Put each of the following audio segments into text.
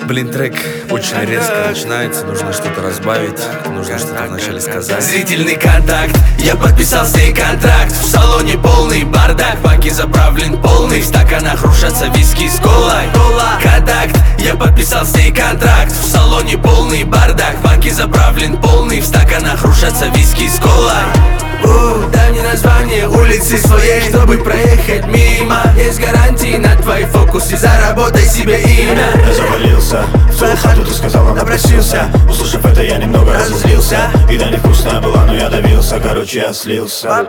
Блин, трек очень резко начинается, нужно что-то разбавить, нужно что-то вначале сказать. Зрительный контакт, я подписал с ней контракт. В салоне полный бардак, баки заправлен полный, в стаканах рушатся виски с колой. Контакт, я подписал с ней контракт. В салоне полный бардак, баки заправлен полный, в стаканах рушатся виски с колой. Дай мне название улицы своей, чтобы проехать мимо. Есть гарантии на твои фокусы, заработай себе имя. Я завалился в твою хату, ты сказал, он обратился. Услышав это, я немного разозлился. Еда невкусная была, но я давился. Короче, я слился.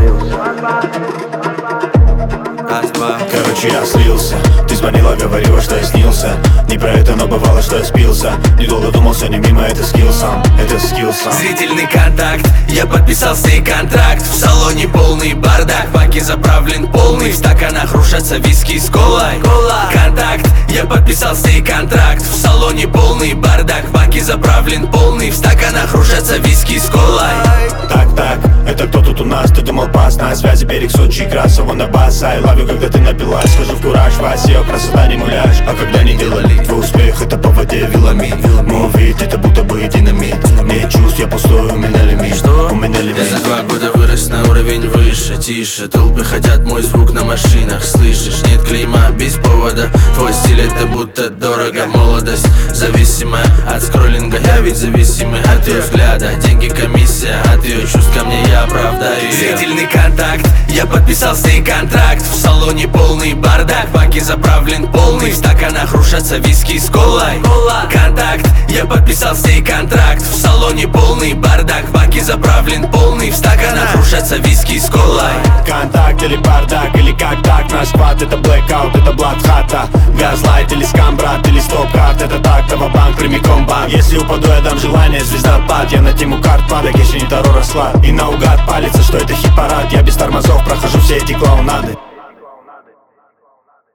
Короче, я слился. Ты звонила, говорила, что я снился. Не про это, но бывало, что я спился. Недолго думал, сегодня мимо, это скиллсом. Это скиллсом. Зрительный контакт, я подписал с ней контракт. В салоне полный бардак, баки заправлен полный, в стаканах рушатся виски с колой. Контакт, я подписал с ней контракт. В салоне полный бардак, баки заправлен полный, в стаканах рушатся виски с колой. Так, это кто тут у нас? Ты думал пас на связи, берег Сочи, Красова на бас. I love you, когда ты напилась, скажу в кураж, Вась, ее красота не муляж. А когда не делали твой успех, это по воде вилами. Мой вид, это будто бы динамит. Нет чувств, я пустой, у меня лимит. У меня лимит. Я за 2 года вырос на уровень выше, тише. Толпы хотят мой звук на машинах, слышишь? Нет клейма без повода. Твой стиль это будто дорого. Молодость зависимая от скроллинга. Я ведь зависимый от ее взгляда. Деньги комиссия, от ее чувств ко мне я оправдаю. Зрительный контакт, я подписал с ней контракт. В салоне полный бардак, баки заправлен полный, в стаканах рушатся виски с колой. Контакт, я подписал с ней контракт. В салоне полный бардак, баки заправлен полный, в стаканах рушатся виски с колой. Контакт или бардак, или как так? Наш сквад это блэкаут, это бладхата. Газлайт или скамбрат, или стоп-карт. Это так, банк прямиком банк. Если упаду, я дам желание, звездопад. Я на тему карт падок, еще не Таро расклад. И наугад палится, что это хит-парад. Я без тормозов прохожу все эти клоунады.